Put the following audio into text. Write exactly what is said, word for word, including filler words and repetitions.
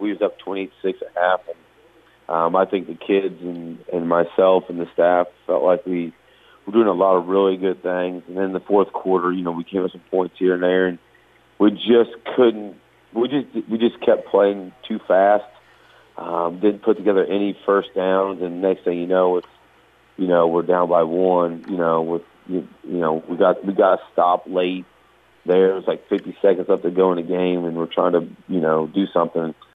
We was up twenty six at half, and um, I think the kids and, and myself and the staff felt like we were doing a lot of really good things. And then in the fourth quarter, you know, we came with some points here and there, and we just couldn't. We just we just kept playing too fast. Um, didn't put together any first downs, and next thing you know, it's you know we're down by one. You know, with you, you know we got we got a stop late. There it was like fifty seconds left to go in the game, and we're trying to you know do something.